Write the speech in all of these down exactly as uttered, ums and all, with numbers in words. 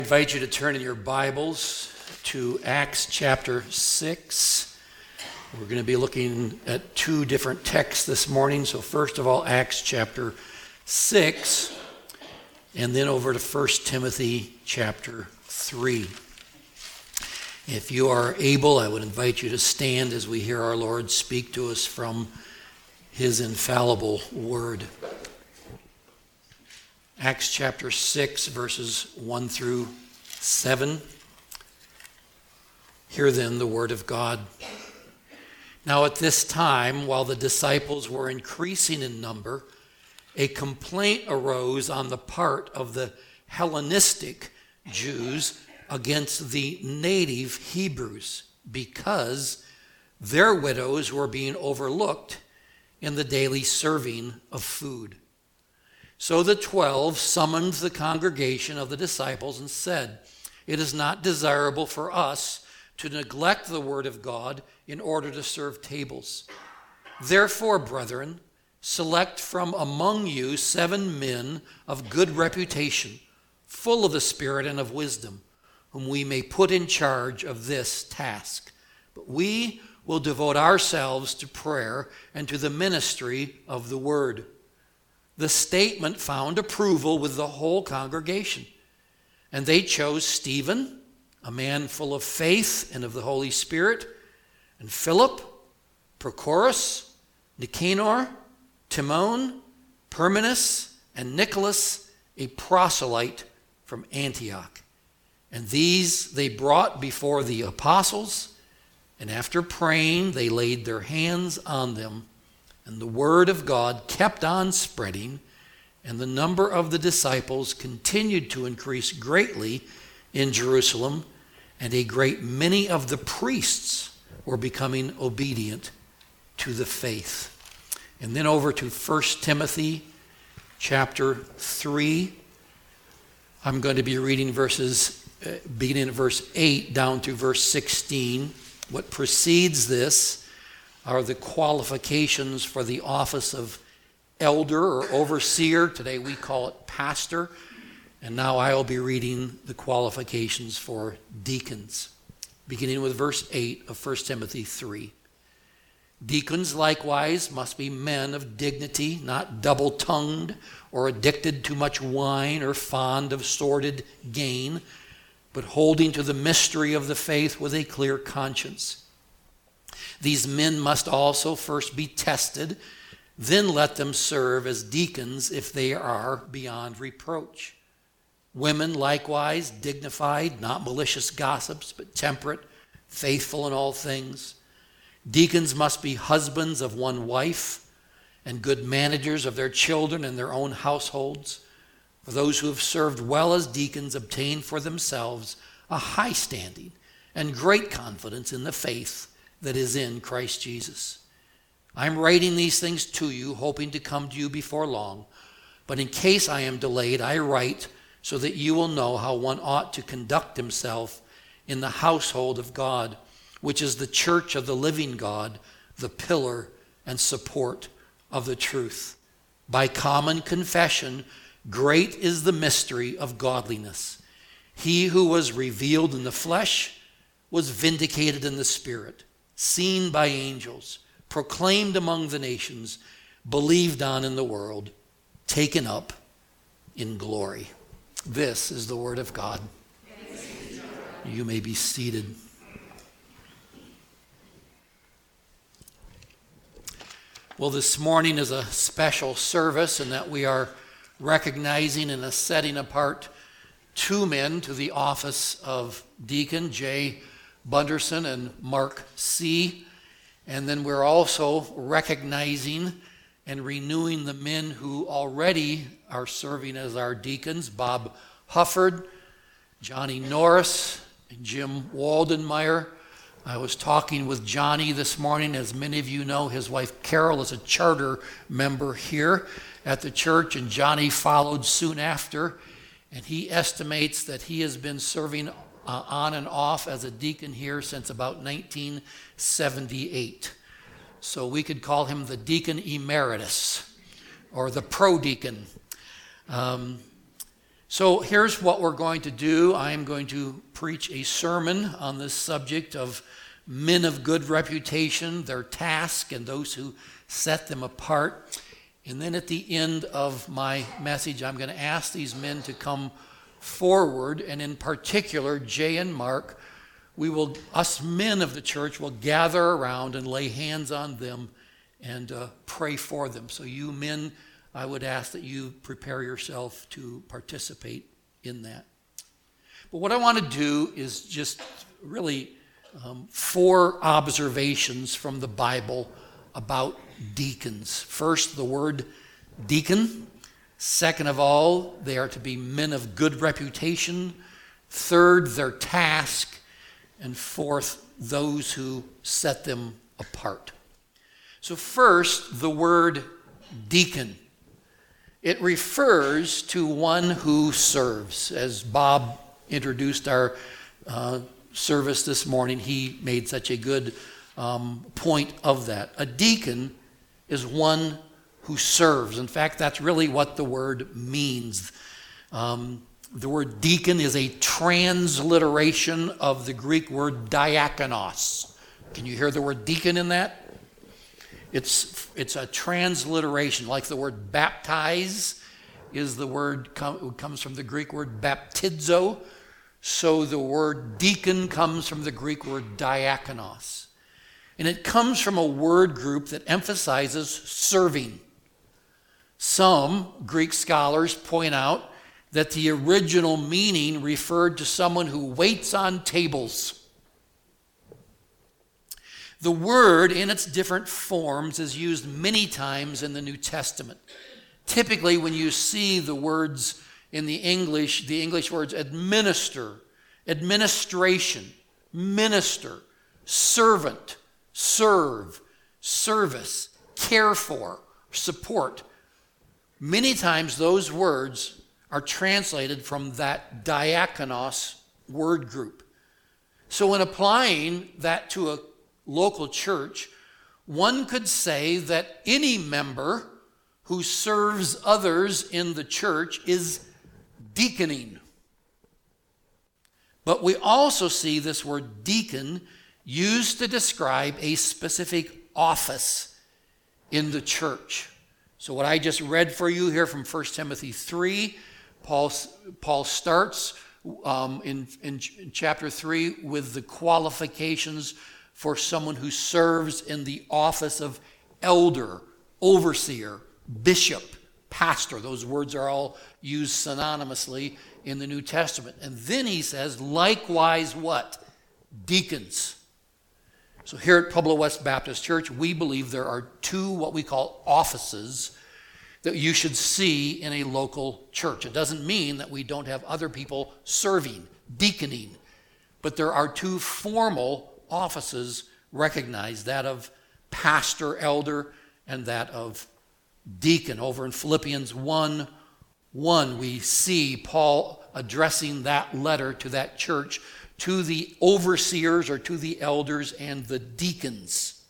I invite you to turn in your Bibles to Acts chapter six. We're going to be looking at two different texts this morning. So first of all, Acts chapter six, and then over to First Timothy chapter three. If you are able, I would invite you to stand as we hear our Lord speak to us from his infallible word. Acts chapter six, verses one through seven. Hear then the word of God. Now at this time, while the disciples were increasing in number, a complaint arose on the part of the Hellenistic Jews against the native Hebrews, because their widows were being overlooked in the daily serving of food. So the twelve summoned the congregation of the disciples and said, "It is not desirable for us to neglect the word of God in order to serve tables. Therefore, brethren, select from among you seven men of good reputation, full of the Spirit and of wisdom, whom we may put in charge of this task. But we will devote ourselves to prayer and to the ministry of the word." The statement found approval with the whole congregation, and they chose Stephen, a man full of faith and of the Holy Spirit, and Philip, Prochorus, Nicanor, Timon, Parmenas, and Nicholas, a proselyte from Antioch. And these they brought before the apostles, and after praying they laid their hands on them. And the word of God kept on spreading, and the number of the disciples continued to increase greatly in Jerusalem, and a great many of the priests were becoming obedient to the faith. And then over to First Timothy chapter three. I'm going to be reading verses, uh, beginning at verse eight down to verse sixteen. What precedes this are the qualifications for the office of elder or overseer. Today we call it pastor. And now I'll be reading the qualifications for deacons, beginning with verse eight of First Timothy three. Deacons likewise must be men of dignity, not double-tongued or addicted to much wine or fond of sordid gain, but holding to the mystery of the faith with a clear conscience. These men must also first be tested, then let them serve as deacons if they are beyond reproach. Women likewise, dignified, not malicious gossips, but temperate, faithful in all things. Deacons must be husbands of one wife and good managers of their children and their own households. For those who have served well as deacons obtain for themselves a high standing and great confidence in the faith that is in Christ Jesus. I'm writing these things to you, hoping to come to you before long. But in case I am delayed, I write so that you will know how one ought to conduct himself in the household of God, which is the church of the living God, the pillar and support of the truth. By common confession, great is the mystery of godliness. He who was revealed in the flesh was vindicated in the spirit, seen by angels, proclaimed among the nations, believed on in the world, taken up in glory. This is the word of God. You may be seated. Well, this morning is a special service in that we are recognizing and setting apart two men to the office of deacon, Jay Bunderson and Mark C. And then we're also recognizing and renewing the men who already are serving as our deacons, Bob Hufford, Johnny Norris, and Jim Waldenmeyer. I was talking with Johnny this morning. As many of you know, his wife Carol is a charter member here at the church, and Johnny followed soon after. And he estimates that he has been serving uh, on and off as a deacon here since about nineteen seventy-eight. So we could call him the deacon emeritus or the pro-deacon. Um, So here's what we're going to do. I am going to preach a sermon on this subject of men of good reputation, their task, and those who set them apart. And then at the end of my message, I'm going to ask these men to come forward, and in particular, Jay and Mark, we will, us men of the church, will gather around and lay hands on them and uh, pray for them. So you men, I would ask that you prepare yourself to participate in that. But what I want to do is just really um, four observations from the Bible about deacons. First, the word deacon. Second of all, they are to be men of good reputation. Third, their task. And fourth, those who set them apart. So first, the word deacon. It refers to one who serves. As Bob introduced our uh, service this morning, he made such a good um, point of that. A deacon is one who serves. In fact, that's really what the word means. Um, the word deacon is a transliteration of the Greek word diakonos. Can you hear the word deacon in that? It's it's a transliteration, like the word baptize is the word com- comes from the Greek word baptizo. So the word deacon comes from the Greek word diakonos. And it comes from a word group that emphasizes serving. Some Greek scholars point out that the original meaning referred to someone who waits on tables. The word in its different forms is used many times in the New Testament. Typically, when you see the words in the English, the English words administer, administration, minister, servant, serve, service, care for, support, many times those words are translated from that diakonos word group. So when applying that to a local church, one could say that any member who serves others in the church is deaconing. But we also see this word deacon used to describe a specific office in the church. So what I just read for you here from First Timothy three, Paul, Paul starts um, in, in, in chapter three with the qualifications for someone who serves in the office of elder, overseer, bishop, pastor. Those words are all used synonymously in the New Testament. And then he says, likewise what? Deacons. So here at Pueblo West Baptist Church, we believe there are two what we call offices that you should see in a local church. It doesn't mean that we don't have other people serving, deaconing, but there are two formal offices recognized, that of pastor, elder, and that of deacon. Over in Philippians one one, we see Paul addressing that letter to that church, to the overseers or to the elders and the deacons.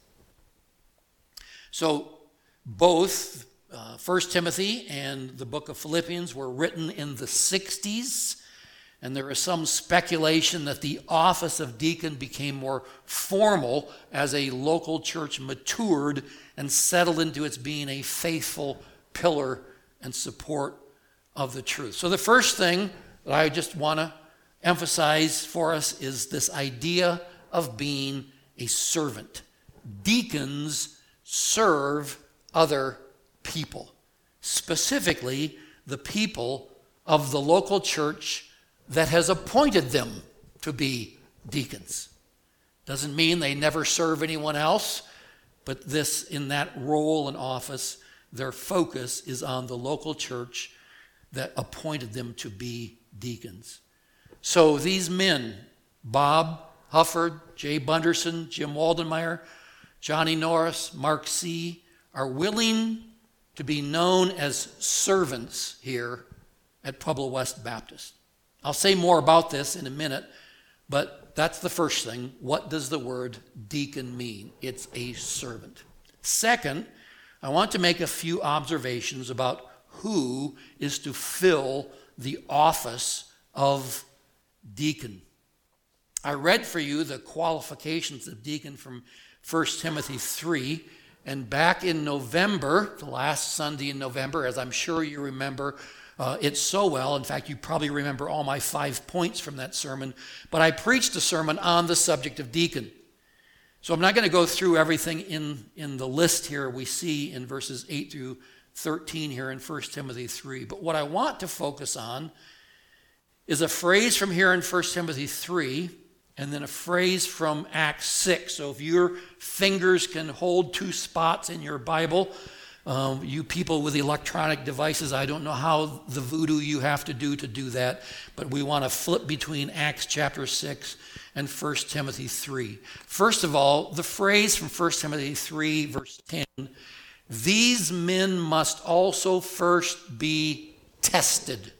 So both uh, First Timothy and the book of Philippians were written in the sixties. And there is some speculation that the office of deacon became more formal as a local church matured and settled into its being a faithful pillar and support of the truth. So the first thing that I just want to emphasize for us is this idea of being a servant. Deacons serve other people, specifically the people of the local church that has appointed them to be deacons. Doesn't mean they never serve anyone else, but this, in that role and office, their focus is on the local church that appointed them to be deacons. So these men, Bob Hufford, Jay Bunderson, Jim Waldenmeyer, Johnny Norris, Mark C., are willing to be known as servants here at Pueblo West Baptist. I'll say more about this in a minute, but that's the first thing. What does the word deacon mean? It's a servant. Second, I want to make a few observations about who is to fill the office of deacon. I read for you the qualifications of deacon from First Timothy three, and back in November, the last Sunday in November, as I'm sure you remember uh, it so well, in fact, you probably remember all my five points from that sermon, but I preached a sermon on the subject of deacon. So I'm not going to go through everything in, in the list here we see in verses eight through thirteen here in First Timothy three, but what I want to focus on is a phrase from here in First Timothy three, and then a phrase from Acts six. So if your fingers can hold two spots in your Bible, um, you people with electronic devices, I don't know how the voodoo you have to do to do that, but we want to flip between Acts chapter six and First Timothy three. First of all, the phrase from First Timothy three, verse ten, these men must also first be tested.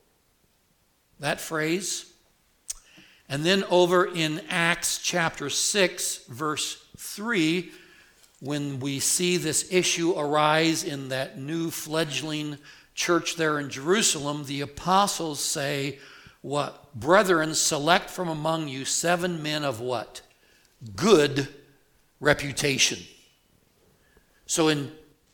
That phrase. And then over in Acts chapter six, verse three, when we see this issue arise in that new fledgling church there in Jerusalem, the apostles say, what? Brethren, select from among you seven men of what? Good reputation. So in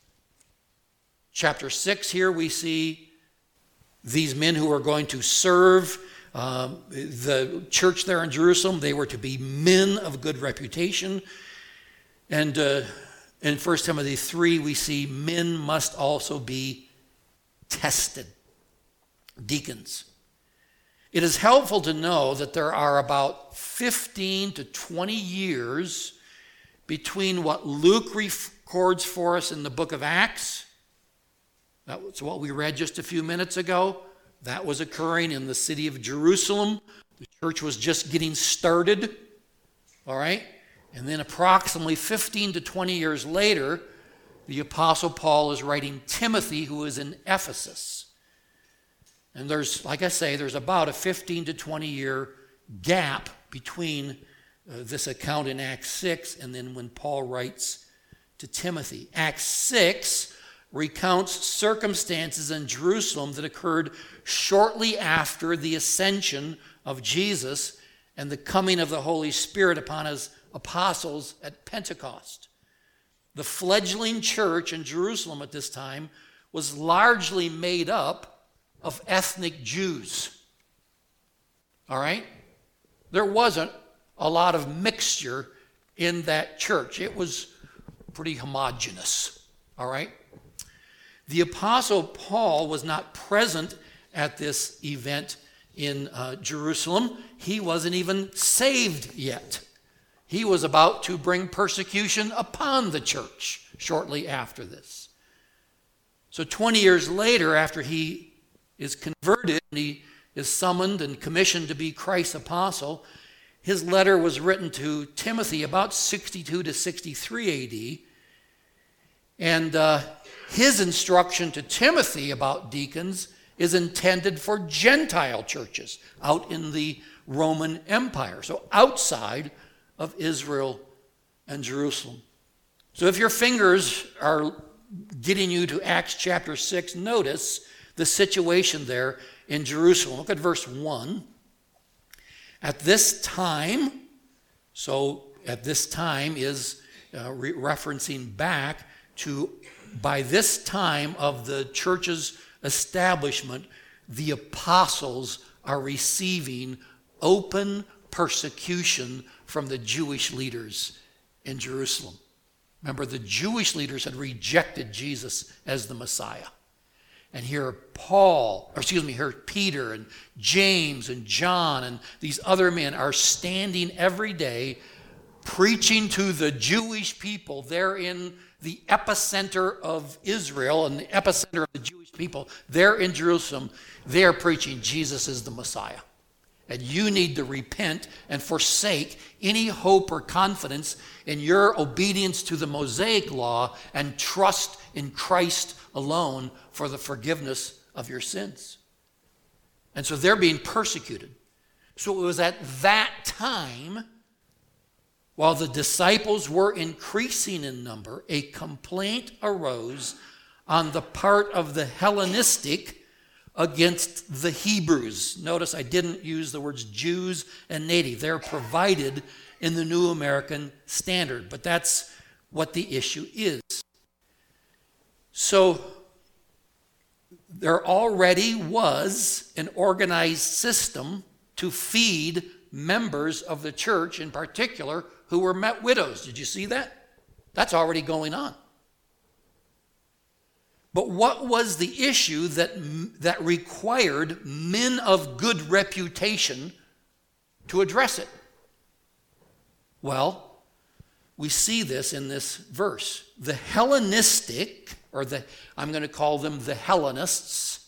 chapter six here we see these men who are going to serve Um, the church there in Jerusalem. They were to be men of good reputation. And uh, in First Timothy three, we see men must also be tested. Deacons. It is helpful to know that there are about fifteen to twenty years between what Luke records for us in the book of Acts. That was what we read just a few minutes ago. That was occurring in the city of Jerusalem. The church was just getting started, all right? And then approximately fifteen to twenty years later, the Apostle Paul is writing Timothy, who is in Ephesus. And there's, like I say, there's about a fifteen to twenty year gap between uh, this account in Acts six and then when Paul writes to Timothy. Acts six recounts circumstances in Jerusalem that occurred shortly after the ascension of Jesus and the coming of the Holy Spirit upon his apostles at Pentecost. The fledgling church in Jerusalem at this time was largely made up of ethnic Jews. All right? There wasn't a lot of mixture in that church. It was pretty homogeneous. All right? The Apostle Paul was not present at this event in uh, Jerusalem. He wasn't even saved yet. He was about to bring persecution upon the church shortly after this. So twenty years later, after he is converted and he is summoned and commissioned to be Christ's apostle, his letter was written to Timothy about sixty-two to sixty-three A D. And uh, his instruction to Timothy about deacons is intended for Gentile churches out in the Roman Empire, so outside of Israel and Jerusalem. So if your fingers are getting you to Acts chapter six, notice the situation there in Jerusalem. Look at verse one. At this time, so at this time is uh, re- referencing back to by this time of the church's establishment, the apostles are receiving open persecution from the Jewish leaders in Jerusalem. Remember, the Jewish leaders had rejected Jesus as the Messiah. And here Paul, or excuse me, here Peter and James and John and these other men are standing every day preaching to the Jewish people. They're in the epicenter of Israel and the epicenter of the Jewish people. They're in Jerusalem. They're preaching Jesus is the Messiah. And you need to repent and forsake any hope or confidence in your obedience to the Mosaic law and trust in Christ alone for the forgiveness of your sins. And so they're being persecuted. So it was at that time, while the disciples were increasing in number, a complaint arose on the part of the Hellenistic against the Hebrews. Notice I didn't use the words Jews and native. They're provided in the New American Standard, but that's what the issue is. So there already was an organized system to feed members of the church in particular who were met widows. Did you see that? That's already going on. But what was the issue that, that required men of good reputation to address it? Well, we see this in this verse. The Hellenistic, or the I'm going to call them the Hellenists.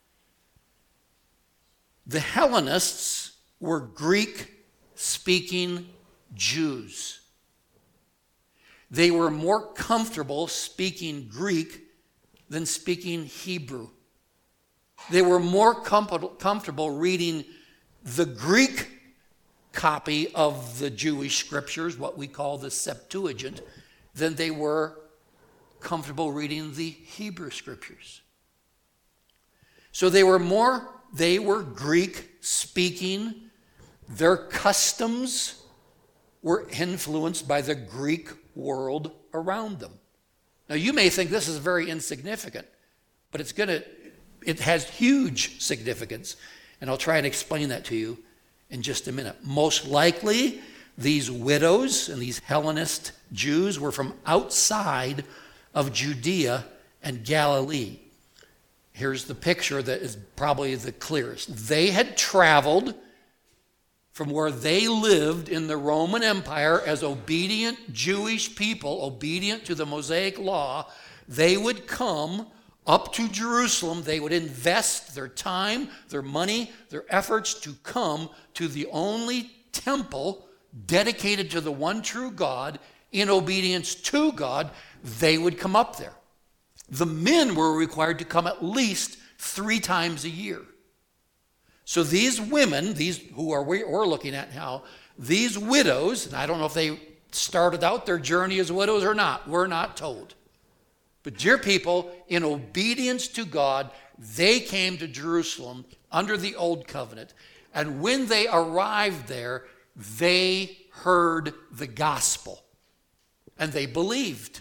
The Hellenists were Greek-speaking Jews. They were more comfortable speaking Greek than speaking Hebrew. They were more com- comfortable reading the Greek copy of the Jewish scriptures, what we call the Septuagint, than they were comfortable reading the Hebrew scriptures. So they were more, they were Greek speaking. Their customs were influenced by the Greek world around them. Now you may think this is very insignificant, but it's going to, it has huge significance, and I'll try and explain that to you in just a minute. Most likely, these widows and these Hellenist Jews were from outside of Judea and Galilee. Here's the picture that is probably the clearest. They had traveled from where they lived in the Roman Empire as obedient Jewish people, obedient to the Mosaic law. They would come up to Jerusalem. They would invest their time, their money, their efforts to come to the only temple dedicated to the one true God in obedience to God. They would come up there. The men were required to come at least three times a year. So these women, these who are we're looking at now, these widows, and I don't know if they started out their journey as widows or not, we're not told. But dear people, in obedience to God, they came to Jerusalem under the old covenant. And when they arrived there, they heard the gospel. And they believed.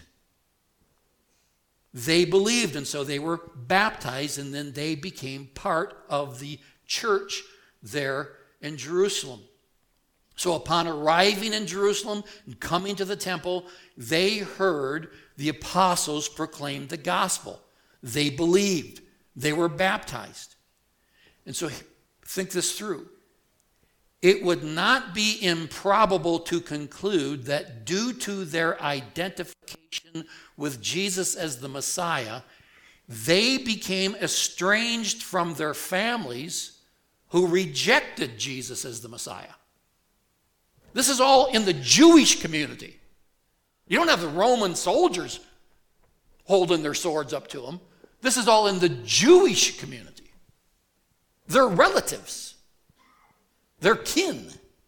They believed, and so they were baptized, and then they became part of the church there in Jerusalem. So upon arriving in Jerusalem and coming to the temple, they heard the apostles proclaim the gospel. They believed. They were baptized. And so think this through. It would not be improbable to conclude that due to their identification with Jesus as the Messiah, they became estranged from their families who rejected Jesus as the Messiah. This is all in the Jewish community. You don't have the Roman soldiers holding their swords up to them. This is all in the Jewish community. They're relatives. They're kin.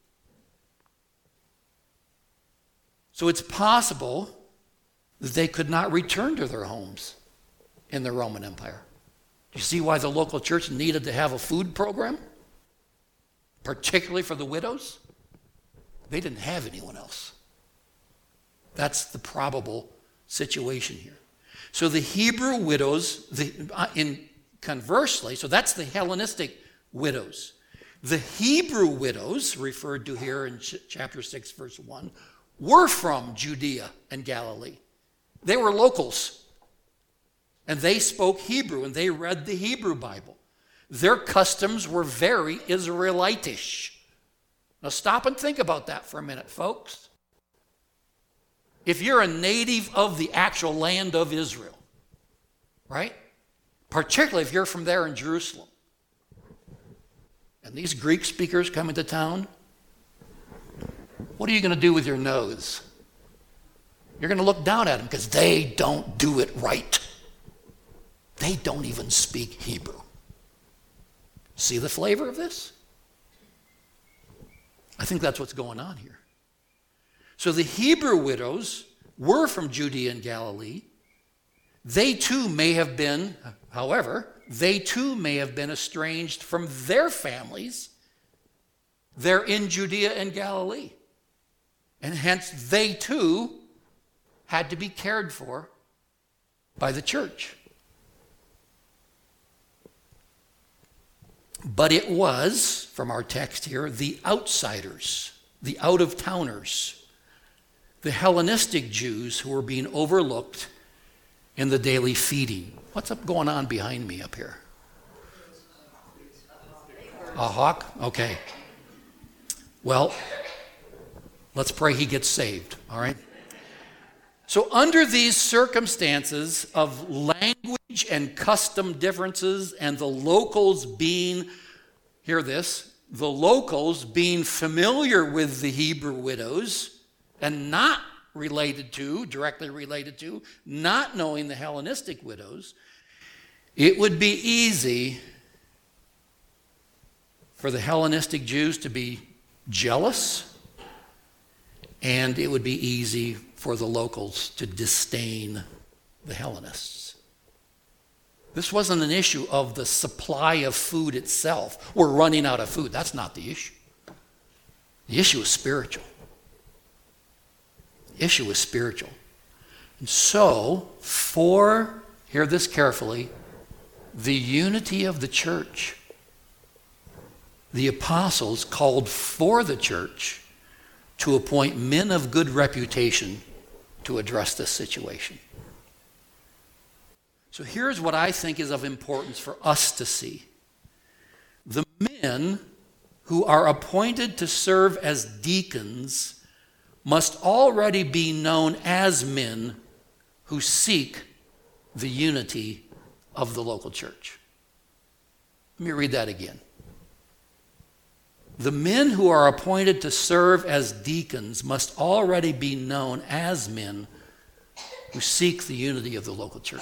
So it's possible that they could not return to their homes in the Roman Empire. Do you see why the local church needed to have a food program? Particularly for the widows? They didn't have anyone else. That's the probable situation here. So the Hebrew widows, the, uh, in conversely, so that's the Hellenistic widows. The Hebrew widows, referred to here in ch- chapter six, verse one, were from Judea and Galilee. They were locals. And they spoke Hebrew, and they read the Hebrew Bible. Their customs were very Israelitish. Now stop and think about that for a minute, folks. If you're a native of the actual land of Israel, right? Particularly if you're from there in Jerusalem, and these Greek speakers come into town, what are you going to do with your nose? You're going to look down at them because they don't do it right. They don't even speak Hebrew. See the flavor of this? I think that's what's going on here. So the Hebrew widows were from Judea and Galilee. They too may have been, however, they too may have been estranged from their families. They're in Judea and Galilee. And hence they too had to be cared for by the church. But it was, from our text here, the outsiders, the out-of-towners, the Hellenistic Jews who were being overlooked in the daily feeding. What's up going on behind me up here? A hawk? Okay. Well, let's pray he gets saved, all right? So under these circumstances of language and custom differences and the locals being, hear this, the locals being familiar with the Hebrew widows and not related to, directly related to, not knowing the Hellenistic widows, it would be easy for the Hellenistic Jews to be jealous, and it would be easy for the locals to disdain the Hellenists. This wasn't an issue of the supply of food itself. We're running out of food. That's not the issue. The issue is spiritual. The issue is spiritual. And so, for, hear this carefully, the unity of the church, the apostles called for the church to appoint men of good reputation to address this situation. So here's what I think is of importance for us to see. The men who are appointed to serve as deacons must already be known as men who seek the unity of the local church. Let me read that again. The men who are appointed to serve as deacons must already be known as men who seek the unity of the local church.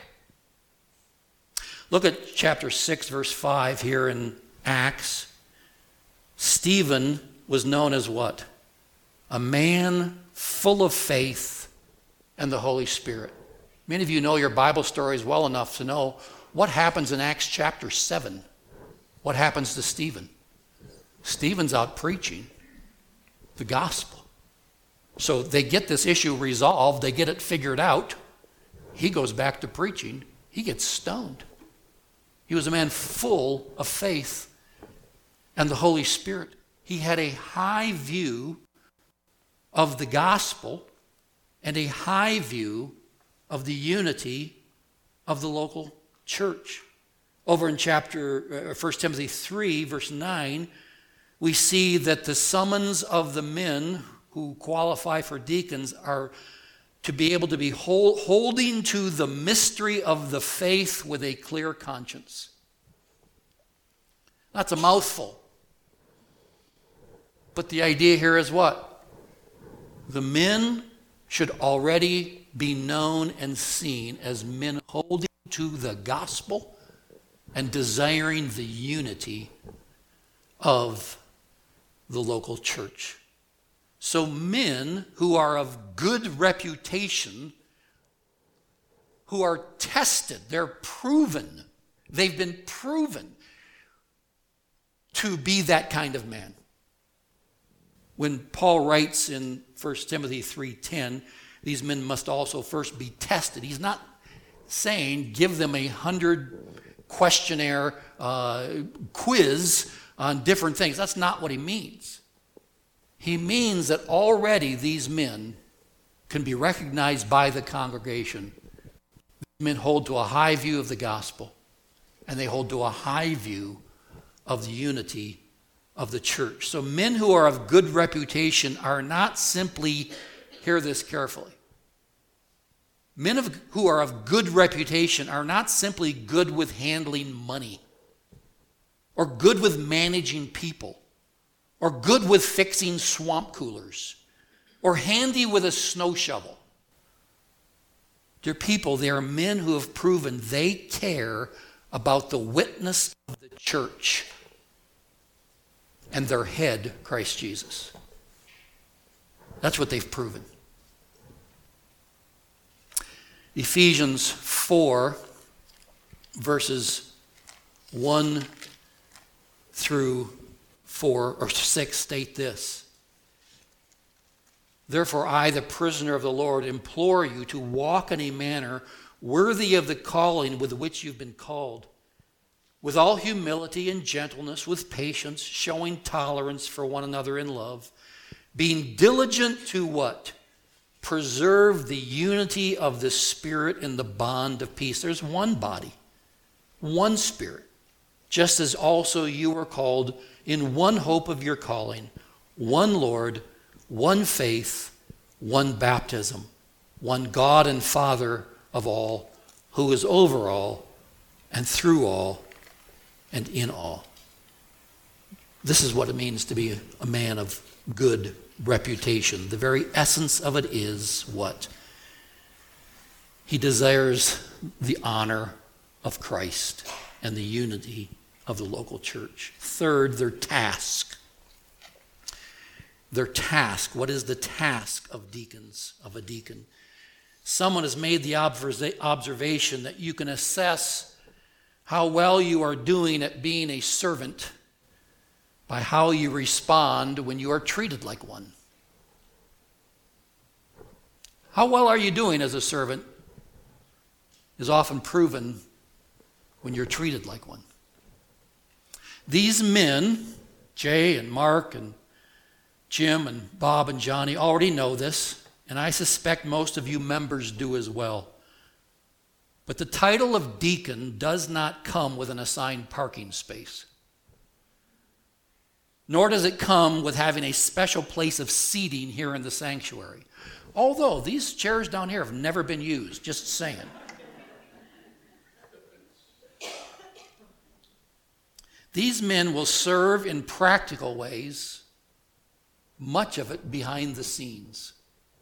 Look at chapter six, verse five here in Acts. Stephen was known as what? A man full of faith and the Holy Spirit. Many of you know your Bible stories well enough to know what happens in Acts chapter seven. What happens to Stephen? Stephen's out preaching the gospel. So they get this issue resolved. They get it figured out. He goes back to preaching. He gets stoned. He was a man full of faith and the Holy Spirit. He had a high view of the gospel and a high view of the unity of the local church. Over in chapter uh, First Timothy three, verse nine, we see that the summons of the men who qualify for deacons are to be able to be hold, holding to the mystery of the faith with a clear conscience. That's a mouthful. But the idea here is what? The men should already be known and seen as men holding to the gospel and desiring the unity of the local church. So men who are of good reputation, who are tested, they're proven, they've been proven to be that kind of man. When Paul writes in First Timothy three ten, these men must also first be tested. He's not saying give them a hundred questionnaire uh, quiz on different things. That's not what he means. He means that already these men can be recognized by the congregation. These men hold to a high view of the gospel, and they hold to a high view of the unity of the church. So men who are of good reputation are not simply, hear this carefully, men of, who are of good reputation are not simply good with handling money, or good with managing people, or good with fixing swamp coolers, or handy with a snow shovel. Dear people, they are men who have proven they care about the witness of the church and their head, Christ Jesus. That's what they've proven. Ephesians four, verses one through four or six state this: "Therefore I, the prisoner of the Lord, implore you to walk in a manner worthy of the calling with which you've been called, with all humility and gentleness, with patience, showing tolerance for one another in love, being diligent to" what? "Preserve the unity of the Spirit in the bond of peace." There's one body, one Spirit, just as also you were called in one hope of your calling, one Lord, one faith, one baptism, one God and Father of all, who is over all and through all and in all. This is what it means to be a man of good reputation. The very essence of it is what? He desires the honor of Christ and the unity of the local church. Third, their task. Their task. What is the task of deacons, of a deacon? Someone has made the observation that you can assess how well you are doing at being a servant by how you respond when you are treated like one. How well are you doing as a servant is often proven when you're treated like one. These men, Jay and Mark and Jim and Bob and Johnny, already know this, and I suspect most of you members do as well. But the title of deacon does not come with an assigned parking space. Nor does it come with having a special place of seating here in the sanctuary. Although these chairs down here have never been used, just saying. These men will serve in practical ways, much of it behind the scenes.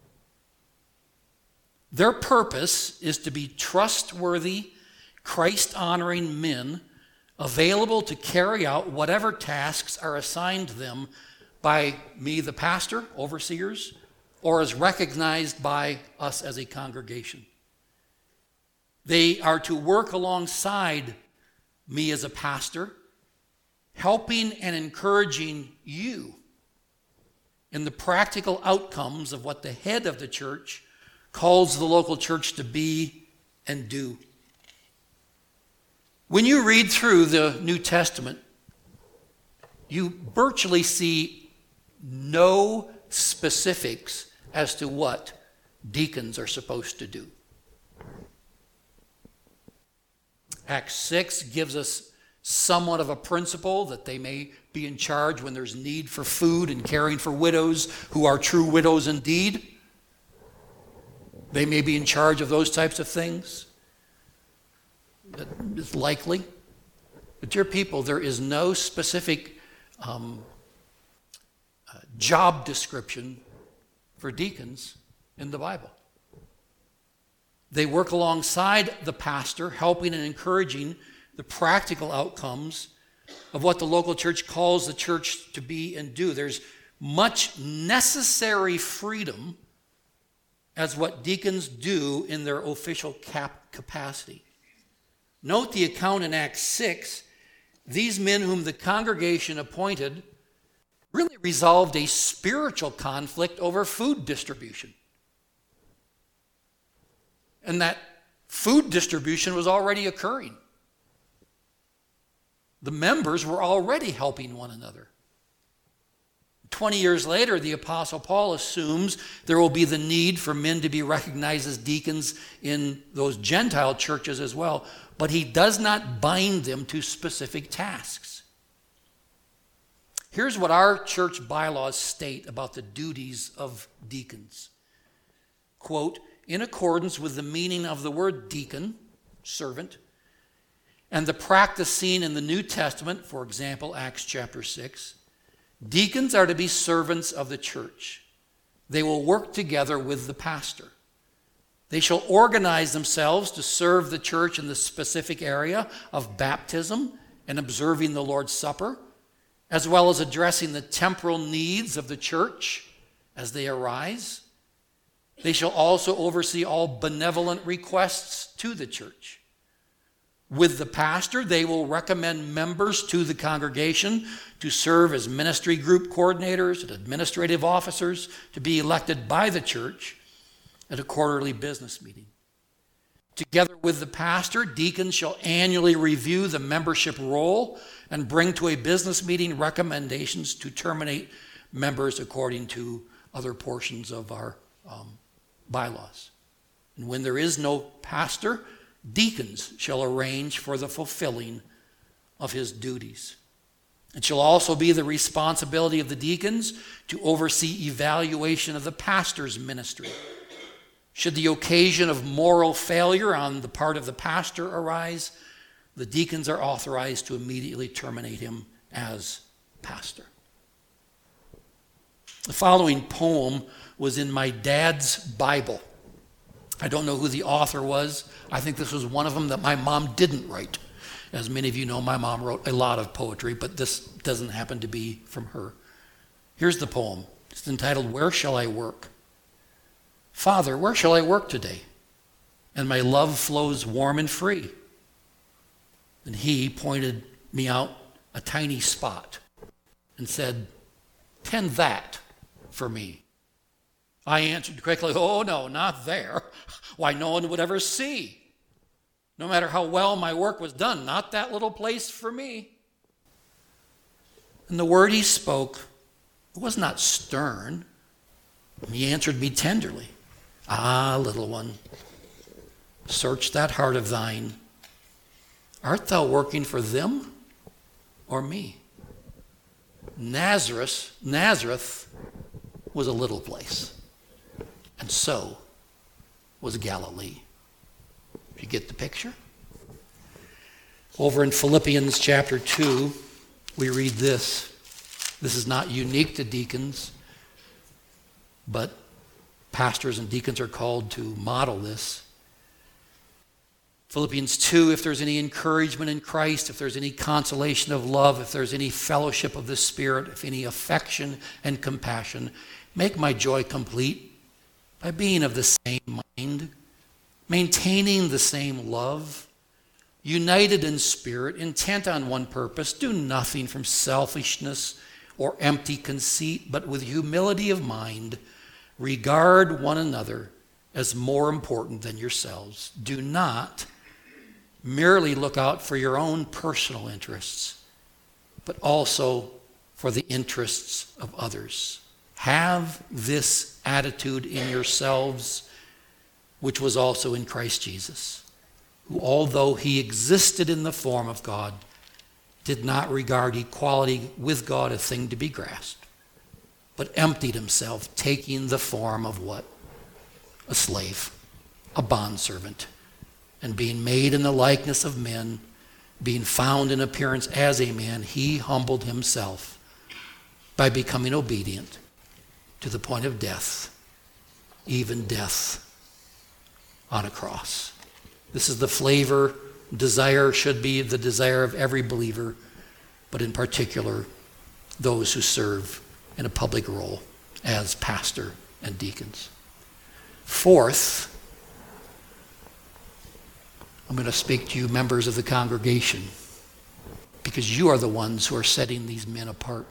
Their purpose is to be trustworthy, Christ-honoring men available to carry out whatever tasks are assigned them by me, the pastor, overseers, or as recognized by us as a congregation. They are to work alongside me as a pastor, helping and encouraging you in the practical outcomes of what the head of the church calls the local church to be and do. When you read through the New Testament, you virtually see no specifics as to what deacons are supposed to do. Acts six gives us somewhat of a principle that they may be in charge when there's need for food and caring for widows who are true widows indeed. They may be in charge of those types of things. That is likely. But dear people, there is no specific um, uh, job description for deacons in the Bible. They work alongside the pastor, helping and encouraging the practical outcomes of what the local church calls the church to be and do. There's much necessary freedom as what deacons do in their official cap capacity. Note the account in Acts six. These men whom the congregation appointed really resolved a spiritual conflict over food distribution. And that food distribution was already occurring. The members were already helping one another. Twenty years later, the Apostle Paul assumes there will be the need for men to be recognized as deacons in those Gentile churches as well, but he does not bind them to specific tasks. Here's what our church bylaws state about the duties of deacons. Quote, in accordance with the meaning of the word deacon, servant, and the practice seen in the New Testament, for example, Acts chapter six, deacons are to be servants of the church. They will work together with the pastor. They shall organize themselves to serve the church in the specific area of baptism and observing the Lord's Supper, as well as addressing the temporal needs of the church as they arise. They shall also oversee all benevolent requests to the church. with the pastor, they will recommend members to the congregation to serve as ministry group coordinators and administrative officers to be elected by the church at a quarterly business meeting. Together with the pastor, deacons shall annually review the membership roll and bring to a business meeting recommendations to terminate members according to other portions of our um, bylaws. And when there is no pastor, deacons shall arrange for the fulfilling of his duties. It shall also be the responsibility of the deacons to oversee evaluation of the pastor's ministry. Should the occasion of moral failure on the part of the pastor arise, the deacons are authorized to immediately terminate him as pastor. The following poem was in my dad's Bible. I don't know who the author was. I think this was one of them that my mom didn't write. As many of you know, my mom wrote a lot of poetry, but this doesn't happen to be from her. Here's the poem. It's entitled, "Where Shall I Work?" Father, where shall I work today? And my love flows warm and free. And he pointed me out a tiny spot and said, "Tend that for me." I answered quickly, "Oh no, not there. Why, no one would ever see. No matter how well my work was done, not that little place for me." And the word he spoke was not stern. He answered me tenderly. "Ah, little one, search that heart of thine. Art thou working for them or me?" Nazareth, Nazareth was a little place, and so was Galilee. You get the picture? Over in Philippians chapter two, we read this. This is not unique to deacons, but pastors and deacons are called to model this. Philippians two, if there's any encouragement in Christ, if there's any consolation of love, if there's any fellowship of the Spirit, if any affection and compassion, make my joy complete by being of the same mind, maintaining the same love, united in spirit, intent on one purpose. Do nothing from selfishness or empty conceit, but with humility of mind, regard one another as more important than yourselves. Do not merely look out for your own personal interests, but also for the interests of others. Have this attitude in yourselves, which was also in Christ Jesus, who, although he existed in the form of God, did not regard equality with God a thing to be grasped, but emptied himself, taking the form of what? A slave, a bondservant, and being made in the likeness of men, being found in appearance as a man, he humbled himself by becoming obedient to the point of death, even death on a cross. This is the flavor, desire should be the desire of every believer, but in particular, those who serve in a public role as pastor and deacons. Fourth, I'm going to speak to you members of the congregation, because you are the ones who are setting these men apart.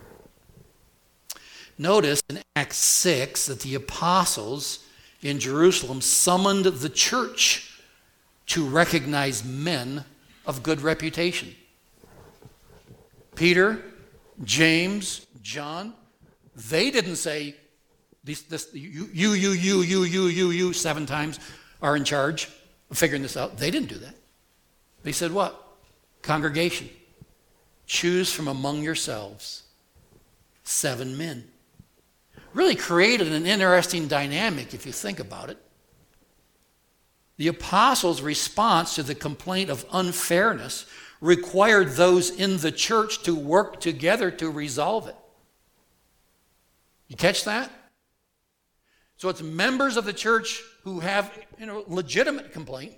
Notice in Acts six that the apostles in Jerusalem summoned the church to recognize men of good reputation. Peter, James, John, they didn't say, this, this, you, you, you, you, you, you, you, you, seven times are in charge of figuring this out. They didn't do that. They said what? Congregation, choose from among yourselves seven men. Really created an interesting dynamic if you think about it. The apostles' response to the complaint of unfairness required those in the church to work together to resolve it. You catch that? So it's members of the church who have, you know, legitimate complaint.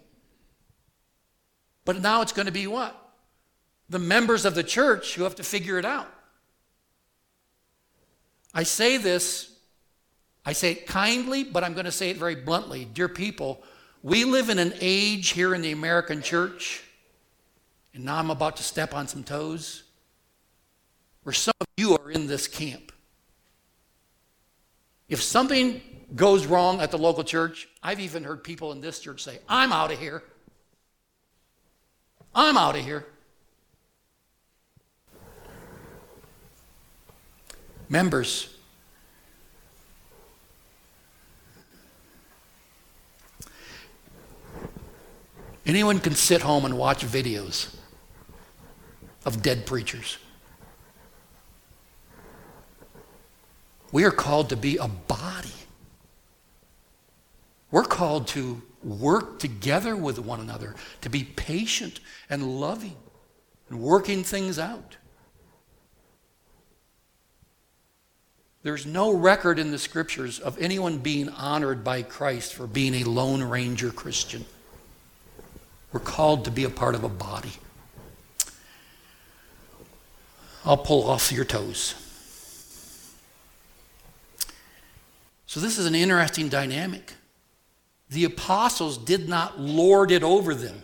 But now it's going to be what? The members of the church who have to figure it out. I say this, I say it kindly, but I'm going to say it very bluntly. Dear people, we live in an age here in the American church And now I'm about to step on some toes. Or some of you are in this camp. If something goes wrong at the local church, I've even heard people in this church say, I'm out of here. I'm out of here. Members, anyone can sit home and watch videos of dead preachers. We are called to be a body. We're called to work together with one another, to be patient and loving and working things out. There's no record in the scriptures of anyone being honored by Christ for being a Lone Ranger Christian. We're called to be a part of a body. I'll pull off your toes. So this is an interesting dynamic. The apostles did not lord it over them,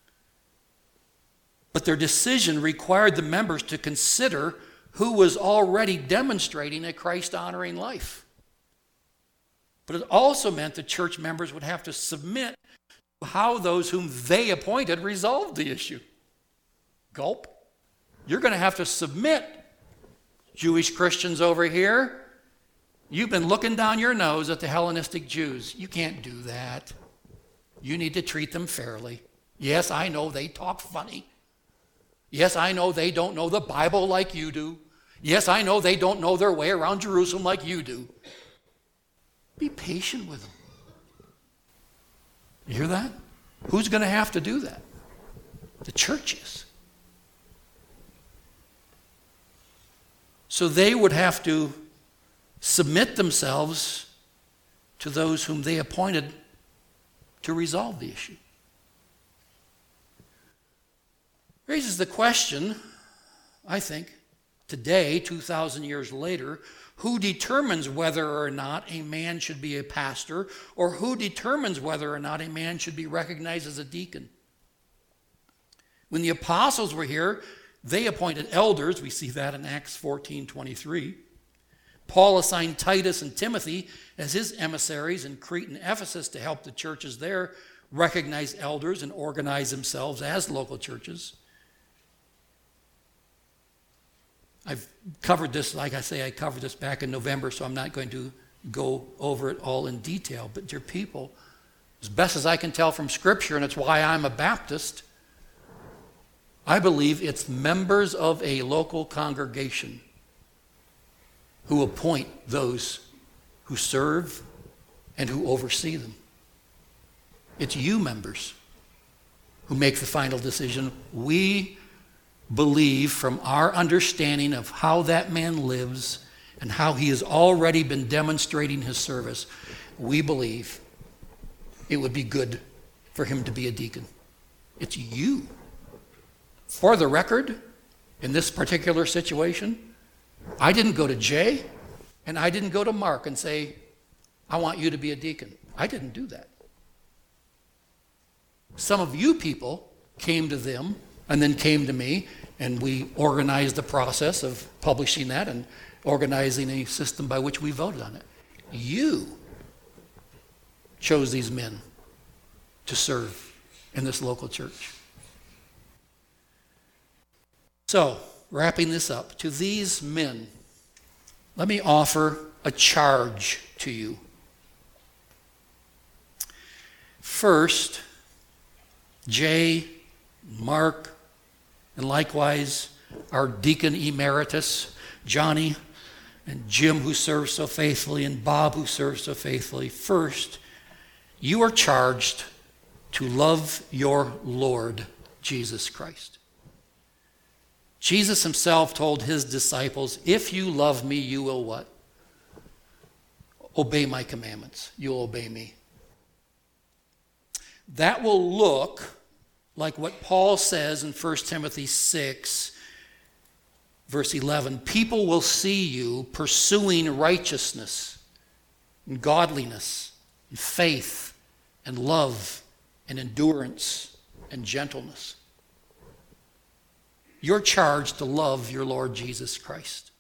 but their decision required the members to consider who was already demonstrating a Christ-honoring life. But it also meant the church members would have to submit to how those whom they appointed resolved the issue. Gulp. You're going to have to submit, Jewish Christians over here. You've been looking down your nose at the Hellenistic Jews. You can't do that. You need to treat them fairly. Yes, I know they talk funny. Yes, I know they don't know the Bible like you do. Yes, I know they don't know their way around Jerusalem like you do. Be patient with them. You hear that? Who's going to have to do that? The churches. So they would have to submit themselves to those whom they appointed to resolve the issue. Raises the question, I think, today, two thousand years later, who determines whether or not a man should be a pastor, or who determines whether or not a man should be recognized as a deacon? When the apostles were here, they appointed elders. We see that in Acts fourteen twenty-three. Paul assigned Titus and Timothy as his emissaries in Crete and Ephesus to help the churches there recognize elders and organize themselves as local churches. I've covered this, like I say, I covered this back in November, so I'm not going to go over it all in detail. But dear people, as best as I can tell from Scripture, and it's why I'm a Baptist, I believe it's members of a local congregation who appoint those who serve and who oversee them. It's you members who make the final decision. We believe from our understanding of how that man lives and how he has already been demonstrating his service, we believe it would be good for him to be a deacon. It's you. For the record, in this particular situation, I didn't go to Jay and I didn't go to Mark and say, I want you to be a deacon. I didn't do that. Some of you people came to them and then came to me, and we organized the process of publishing that and organizing a system by which we voted on it. You chose these men to serve in this local church. So, wrapping this up, to these men, let me offer a charge to you. First, Jay, Mark, and likewise our deacon emeritus, Johnny, and Jim, who serves so faithfully, and Bob, who serves so faithfully. First, you are charged to love your Lord Jesus Christ. Jesus himself told his disciples, if you love me, you will what? Obey my commandments. You'll obey me. That will look like what Paul says in First Timothy six, verse eleven. People will see you pursuing righteousness and godliness and faith and love and endurance and gentleness. you're charged to love your Lord Jesus Christ.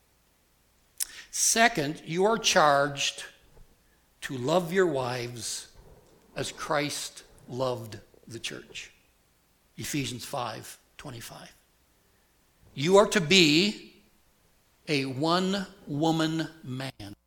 Second, you are charged to love your wives as Christ loved the church. Ephesians five twenty-five. You are to be a one-woman man,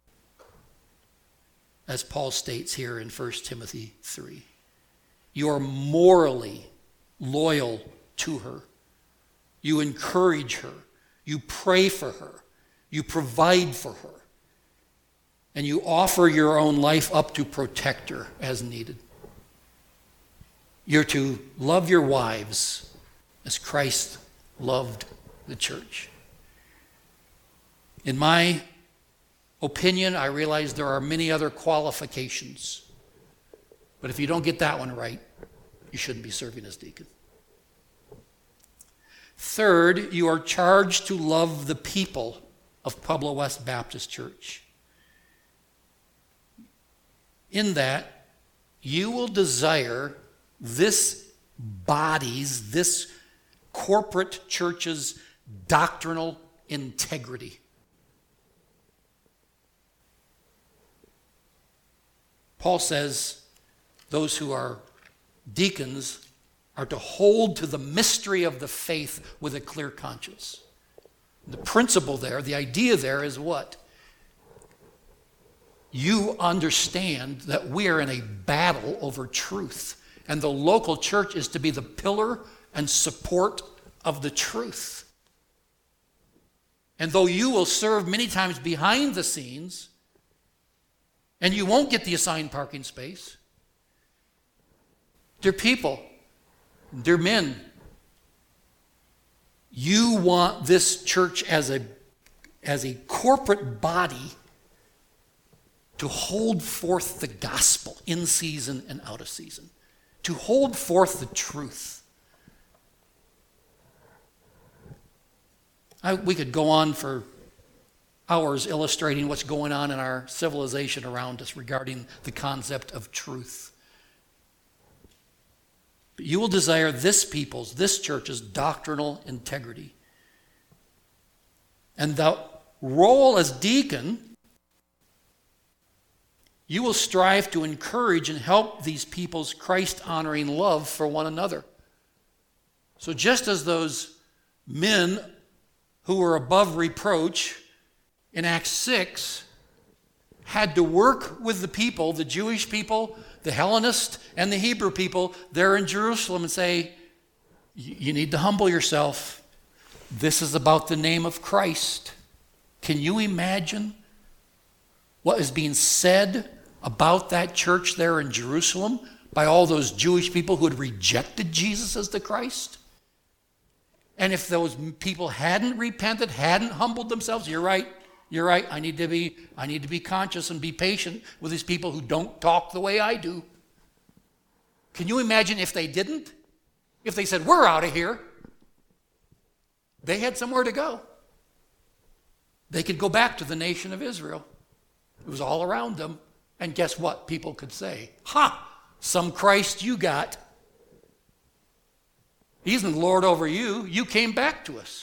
as Paul states here in First Timothy three. You are morally loyal to her. You encourage her. You pray for her. You provide for her. And you offer your own life up to protect her as needed. You're to love your wives as Christ loved the church. In my opinion, I realize there are many other qualifications. But if you don't get that one right, you shouldn't be serving as deacon. Third, you are charged to love the people of Pueblo West Baptist Church. In that, you will desire this body's, this corporate church's doctrinal integrity. Paul says those who are deacons are to hold to the mystery of the faith with a clear conscience. The principle there, the idea there is what? You understand that we are in a battle over truth, and the local church is to be the pillar and support of the truth. And though you will serve many times behind the scenes, and you won't get the assigned parking space, dear people, dear men, you want this church as a, as a corporate body to hold forth the gospel in season and out of season, to hold forth the truth. I, we could go on for hours illustrating what's going on in our civilization around us regarding the concept of truth. But you will desire this people's, this church's doctrinal integrity. And the role as deacon, you will strive to encourage and help these people's Christ-honoring love for one another. So just as those men who were above reproach in Acts six had to work with the people, the Jewish people, the Hellenist, and the Hebrew people there in Jerusalem and say, you need to humble yourself. This is about the name of Christ. Can you imagine what is being said about that church there in Jerusalem by all those Jewish people who had rejected Jesus as the Christ? And if those people hadn't repented, hadn't humbled themselves, you're right, you're right, I need to be, I need to be conscious and be patient with these people who don't talk the way I do. Can you imagine if they didn't? If they said, we're out of here, they had somewhere to go. They could go back to the nation of Israel. It was all around them. And guess what? People could say, ha, some Christ you got. He isn't Lord over you. You came back to us.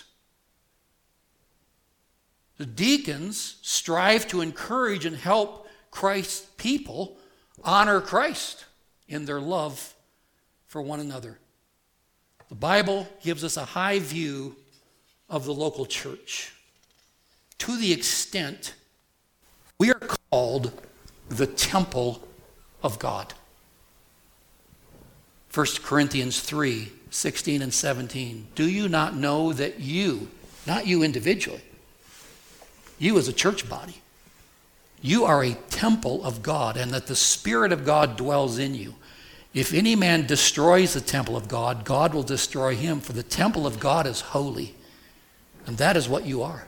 The deacons strive to encourage and help Christ's people honor Christ in their love for one another. The Bible gives us a high view of the local church to the extent we are called the temple of God. First Corinthians three, sixteen and seventeen. Do you not know that you, not you individually, you as a church body, you are a temple of God, and that the Spirit of God dwells in you? If any man destroys the temple of God, God will destroy him, for the temple of God is holy, and that is what you are.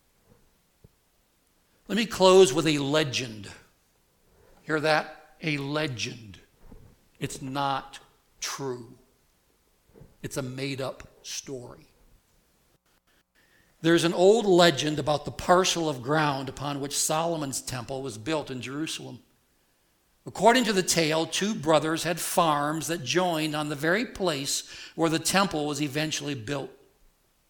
Let me close with a legend. Hear that? A legend. It's not true. It's a made-up story. There's an old legend about the parcel of ground upon which Solomon's temple was built in Jerusalem. According to the tale, two brothers had farms that joined on the very place where the temple was eventually built.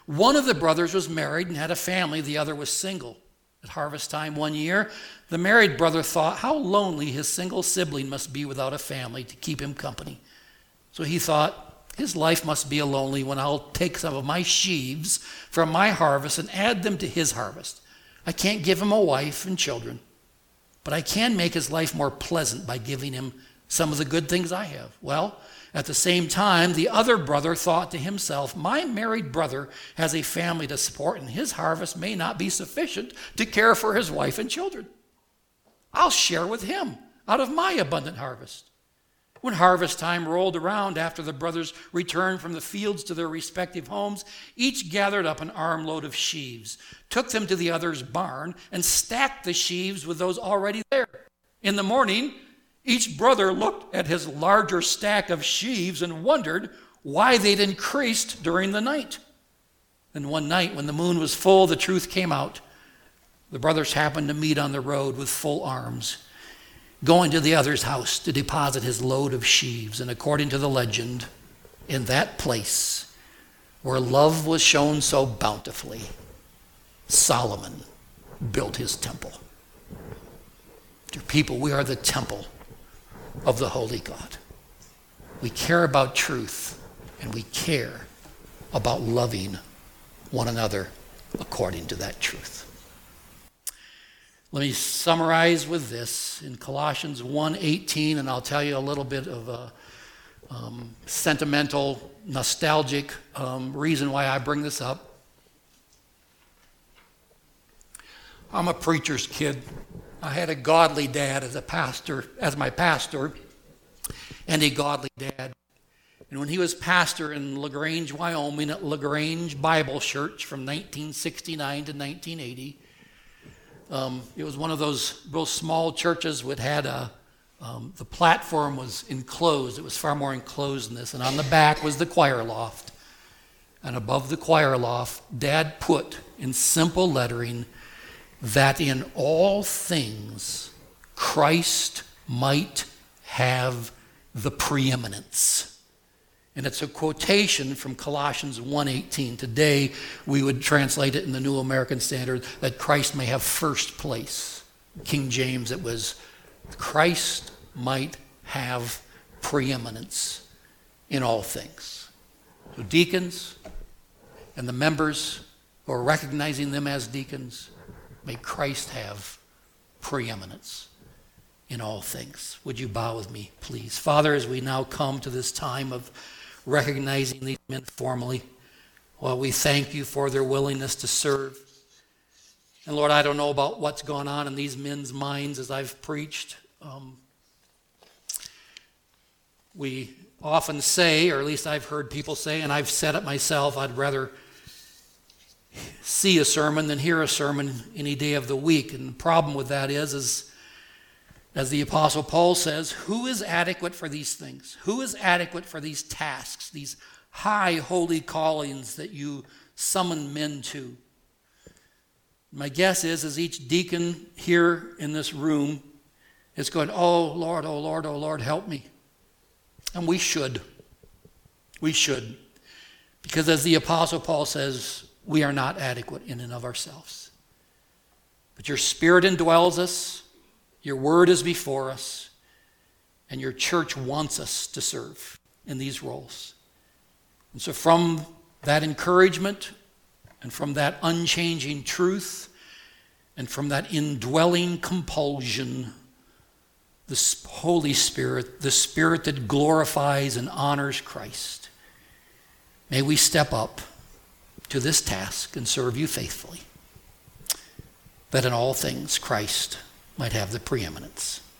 One of the brothers was married and had a family. The other was single. At harvest time one year, the married brother thought how lonely his single sibling must be without a family to keep him company. So he thought, his life must be a lonely one. I'll take some of my sheaves from my harvest and add them to his harvest. I can't give him a wife and children, but I can make his life more pleasant by giving him some of the good things I have. Well, at the same time, the other brother thought to himself, my married brother has a family to support, and his harvest may not be sufficient to care for his wife and children. I'll share with him out of my abundant harvest. When harvest time rolled around after the brothers returned from the fields to their respective homes, each gathered up an armload of sheaves, took them to the other's barn, and stacked the sheaves with those already there. In the morning, each brother looked at his larger stack of sheaves and wondered why they'd increased during the night. Then one night, when the moon was full, the truth came out. The brothers happened to meet on the road with full arms, going to the other's house to deposit his load of sheaves. And according to the legend, in that place where love was shown so bountifully, Solomon built his temple. Dear people, we are the temple of the Holy God. We care about truth, and we care about loving one another according to that truth. Let me summarize with this in Colossians one eighteen, and I'll tell you a little bit of a um, sentimental, nostalgic um, reason why I bring this up. I'm a preacher's kid. I had a godly dad as a pastor, as my pastor, and a godly dad. And when he was pastor in LaGrange, Wyoming, at LaGrange Bible Church from nineteen sixty-nine to nineteen eighty, um, it was one of those real small churches that had a, um, the platform was enclosed. It was far more enclosed than this. And on the back was the choir loft. And above the choir loft, Dad put in simple lettering, that in all things Christ might have the preeminence. And it's a quotation from Colossians one eighteen. Today, we would translate it in the New American Standard, that Christ may have first place. King James, it was, Christ might have preeminence in all things. So deacons and the members who are recognizing them as deacons, may Christ have preeminence in all things. Would you bow with me, please? Father, as we now come to this time of recognizing these men formally, well, we thank you for their willingness to serve. And Lord, I don't know about what's gone on in these men's minds as I've preached. Um, we often say, or at least I've heard people say, and I've said it myself, I'd rather see a sermon than hear a sermon any day of the week. And the problem with that is, is, as the Apostle Paul says, who is adequate for these things? Who is adequate for these tasks, these high holy callings that you summon men to? My guess is, as each deacon here in this room is going, oh Lord, oh Lord, oh Lord, help me. And we should. We should. Because as the Apostle Paul says, we are not adequate in and of ourselves. But your Spirit indwells us, your word is before us, and your church wants us to serve in these roles. And so from that encouragement, and from that unchanging truth, and from that indwelling compulsion, the Holy Spirit, the Spirit that glorifies and honors Christ, may we step up to this task and serve you faithfully, that in all things Christ might have the preeminence.